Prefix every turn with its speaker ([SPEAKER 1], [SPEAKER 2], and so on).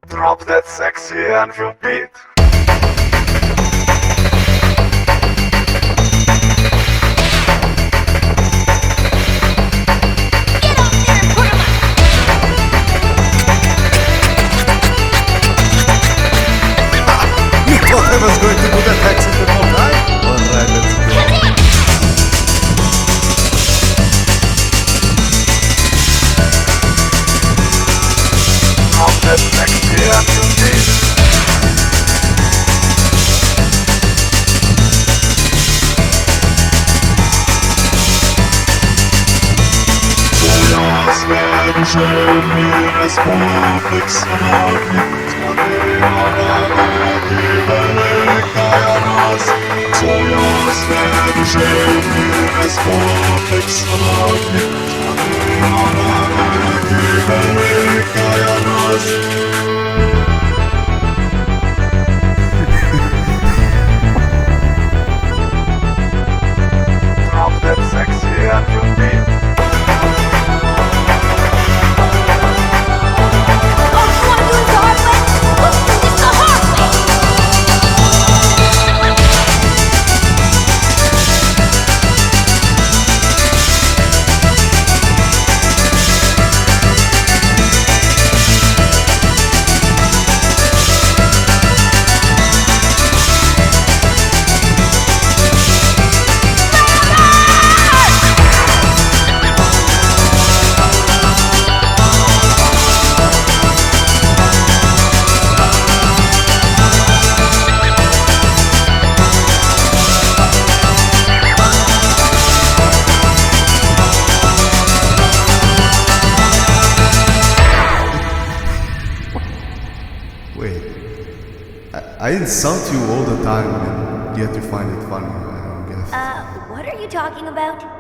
[SPEAKER 1] Drop that sexy Anvil beat.
[SPEAKER 2] Get up there and put 'em up.
[SPEAKER 3] You thought I was going to do that accident all night? Alright, let's go.
[SPEAKER 1] Drop that sexy Anvil beat. Твоя свежая мира с комплексами. Твоя свежая мира с комплексами. Великая раз. Drop that sexy Anvil beat.
[SPEAKER 2] Oh, you wanna do it the hard way? Let's do this the hard way.
[SPEAKER 3] Wait. I insult you all the time and yet you find it funny, I don't guess.
[SPEAKER 2] What are you talking about?